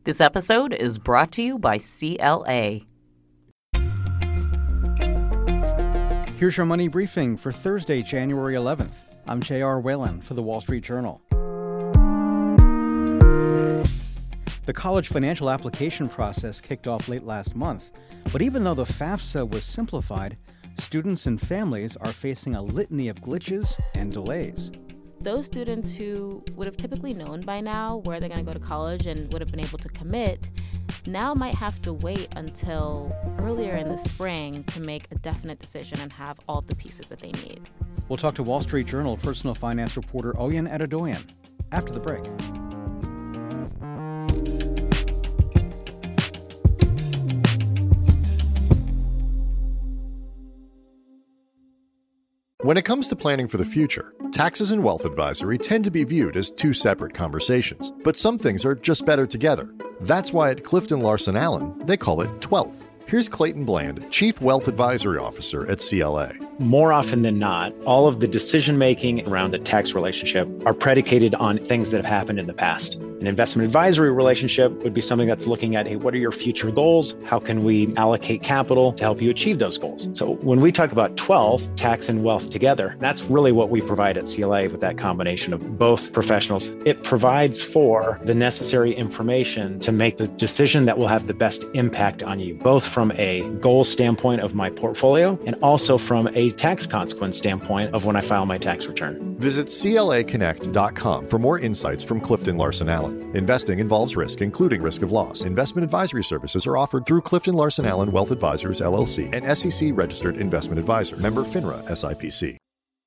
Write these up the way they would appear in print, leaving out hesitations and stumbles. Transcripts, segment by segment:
This episode is brought to you by CLA. Here's your money briefing for Thursday, January 11th. I'm J.R. Whalen for The Wall Street Journal. The college financial application process kicked off late last month, but even though the FAFSA was simplified, students and families are facing a litany of glitches and delays. Those students who would have typically known by now where they're going to go to college and would have been able to commit now might have to wait until earlier in the spring to make a definite decision and have all the pieces that they need. We'll talk to Wall Street Journal personal finance reporter Oyin Adedoyan after the break. When it comes to planning for the future, taxes and wealth advisory tend to be viewed as two separate conversations, but some things are just better together. That's why at Clifton Larson Allen, they call it 12th. Here's Clayton Bland, Chief Wealth Advisory Officer at CLA. More often than not, all of the decision-making around the tax relationship are predicated on things that have happened in the past. An investment advisory relationship would be something that's looking at, hey, what are your future goals? How can we allocate capital to help you achieve those goals? So when we talk about 12, tax and wealth together, that's really what we provide at CLA with that combination of both professionals. It provides for the necessary information to make the decision that will have the best impact on you, both from a goal standpoint of my portfolio and also from a tax consequence standpoint of when I file my tax return. Visit CLAconnect.com for more insights from Clifton Larson Allen. Investing involves risk, including risk of loss. Investment advisory services are offered through Clifton Larson Allen Wealth Advisors, LLC, an SEC-registered investment advisor. Member FINRA, SIPC.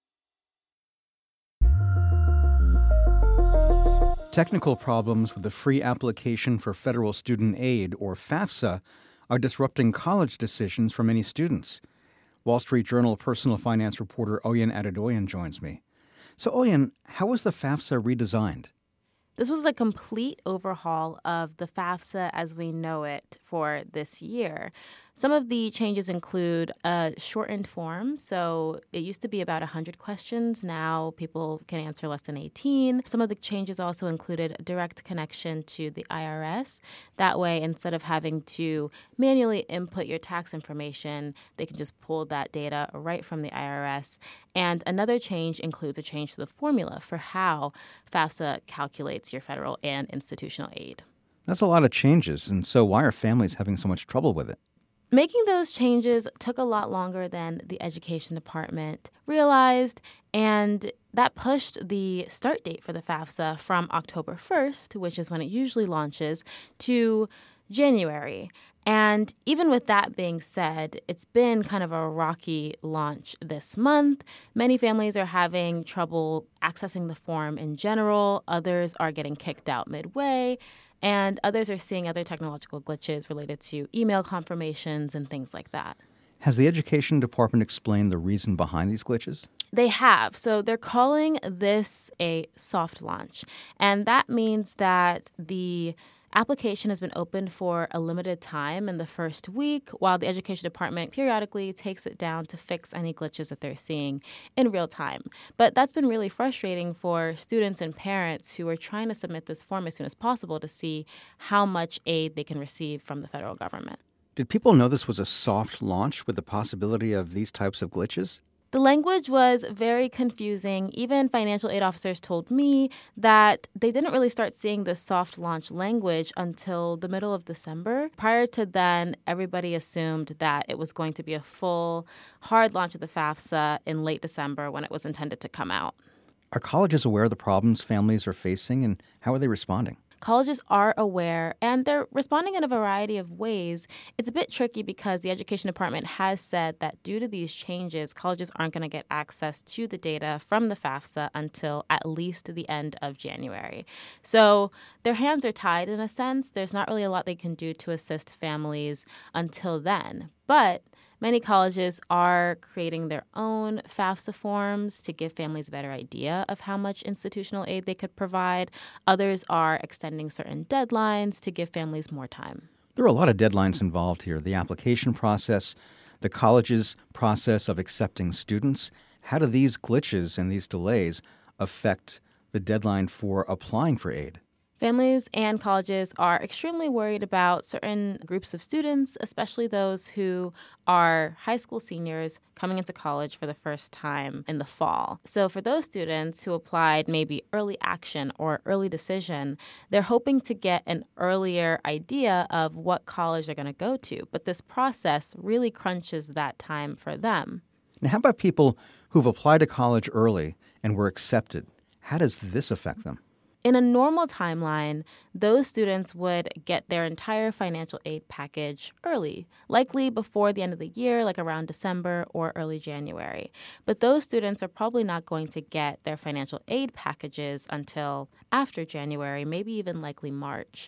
Technical problems with the free application for federal student aid, or FAFSA, are disrupting college decisions for many students. Wall Street Journal personal finance reporter Oyin Adedoyan joins me. So, Oyin, how was the FAFSA redesigned? This was a complete overhaul of the FAFSA as we know it for this year. Some of the changes include a shortened form. So it used to be about 100 questions. Now people can answer less than 18. Some of the changes also included a direct connection to the IRS. That way, instead of having to manually input your tax information, they can just pull that data right from the IRS. And another change includes a change to the formula for how FAFSA calculates your federal and institutional aid. That's a lot of changes, and so why are families having so much trouble with it? Making those changes took a lot longer than the Education Department realized, and that pushed the start date for the FAFSA from October 1st, which is when it usually launches, to January. And even with that being said, it's been kind of a rocky launch this month. Many families are having trouble accessing the form in general. Others are getting kicked out midway. And others are seeing other technological glitches related to email confirmations and things like that. Has the Education Department explained the reason behind these glitches? They have. So they're calling this a soft launch. And that means that the application has been open for a limited time in the first week, while the Education Department periodically takes it down to fix any glitches that they're seeing in real time. But that's been really frustrating for students and parents who are trying to submit this form as soon as possible to see how much aid they can receive from the federal government. Did people know this was a soft launch with the possibility of these types of glitches? The language was very confusing. Even financial aid officers told me that they didn't really start seeing this soft launch language until the middle of December. Prior to then, everybody assumed that it was going to be a full, hard launch of the FAFSA in late December when it was intended to come out. Are colleges aware of the problems families are facing, and how are they responding? Colleges are aware, and they're responding in a variety of ways. It's a bit tricky because the Education Department has said that due to these changes, colleges aren't going to get access to the data from the FAFSA until at least the end of January. So their hands are tied in a sense. There's not really a lot they can do to assist families until then. But many colleges are creating their own FAFSA forms to give families a better idea of how much institutional aid they could provide. Others are extending certain deadlines to give families more time. There are a lot of deadlines involved here. The application process, the college's process of accepting students. How do these glitches and these delays affect the deadline for applying for aid? Families and colleges are extremely worried about certain groups of students, especially those who are high school seniors coming into college for the first time in the fall. So for those students who applied maybe early action or early decision, they're hoping to get an earlier idea of what college they're going to go to. But this process really crunches that time for them. Now, how about people who've applied to college early and were accepted? How does this affect them? In a normal timeline, those students would get their entire financial aid package early, likely before the end of the year, like around December or early January. But those students are probably not going to get their financial aid packages until after January, maybe even likely March.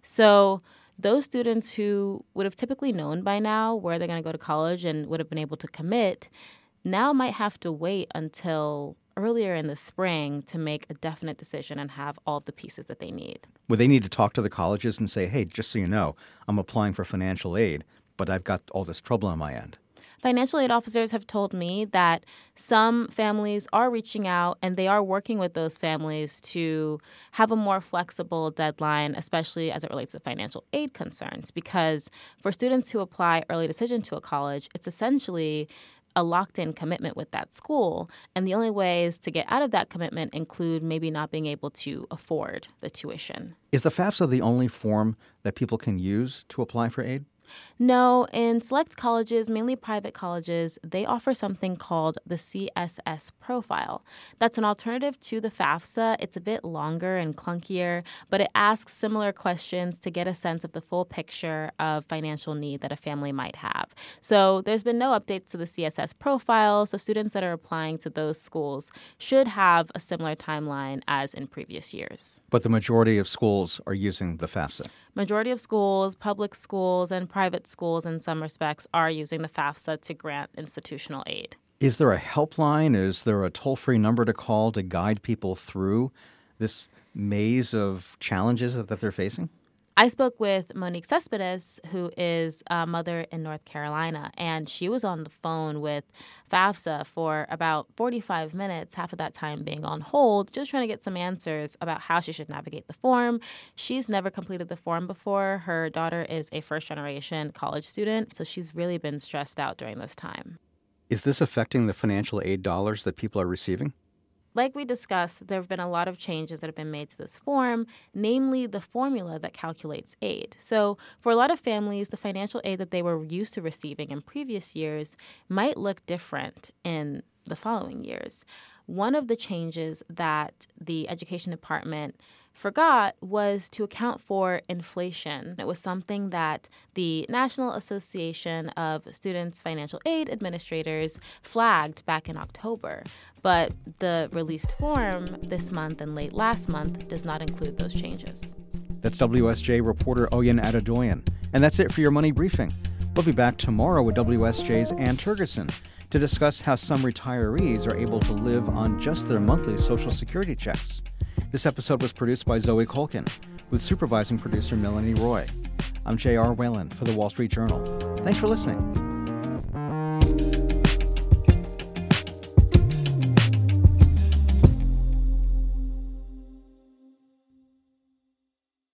So those students who would have typically known by now where they're going to go to college and would have been able to commit now might have to wait until earlier in the spring to make a definite decision and have all of the pieces that they need. Would they need to talk to the colleges and say, hey, just so you know, I'm applying for financial aid, but I've got all this trouble on my end? Financial aid officers have told me that some families are reaching out and they are working with those families to have a more flexible deadline, especially as it relates to financial aid concerns. Because for students who apply early decision to a college, it's essentially a locked-in commitment with that school. And the only ways to get out of that commitment include maybe not being able to afford the tuition. Is the FAFSA the only form that people can use to apply for aid? No, in select colleges, mainly private colleges, they offer something called the CSS profile. That's an alternative to the FAFSA. It's a bit longer and clunkier, but it asks similar questions to get a sense of the full picture of financial need that a family might have. So there's been no updates to the CSS profile, so students that are applying to those schools should have a similar timeline as in previous years. But the majority of schools are using the FAFSA. Majority of schools, public schools, and private schools in some respects are using the FAFSA to grant institutional aid. Is there a helpline? Is there a toll-free number to call to guide people through this maze of challenges that they're facing? I spoke with Monique Cespedes, who is a mother in North Carolina, and she was on the phone with FAFSA for about 45 minutes, half of that time being on hold, just trying to get some answers about how she should navigate the form. She's never completed the form before. Her daughter is a first-generation college student, so she's really been stressed out during this time. Is this affecting the financial aid dollars that people are receiving? Like we discussed, there have been a lot of changes that have been made to this form, namely the formula that calculates aid. So for a lot of families, the financial aid that they were used to receiving in previous years might look different in the following years. One of the changes that the Education Department forgot was to account for inflation. It was something that the National Association of Students Financial Aid Administrators flagged back in October. But the released form this month and late last month does not include those changes. That's WSJ reporter Oyen Adedoyan. And that's it for your Money Briefing. We'll be back tomorrow with WSJ's Ann Turgeson to discuss how some retirees are able to live on just their monthly Social Security checks. This episode was produced by Zoe Colkin, with supervising producer Melanie Roy. I'm J.R. Whalen for The Wall Street Journal. Thanks for listening.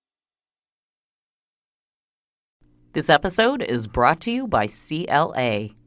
This episode is brought to you by CLA.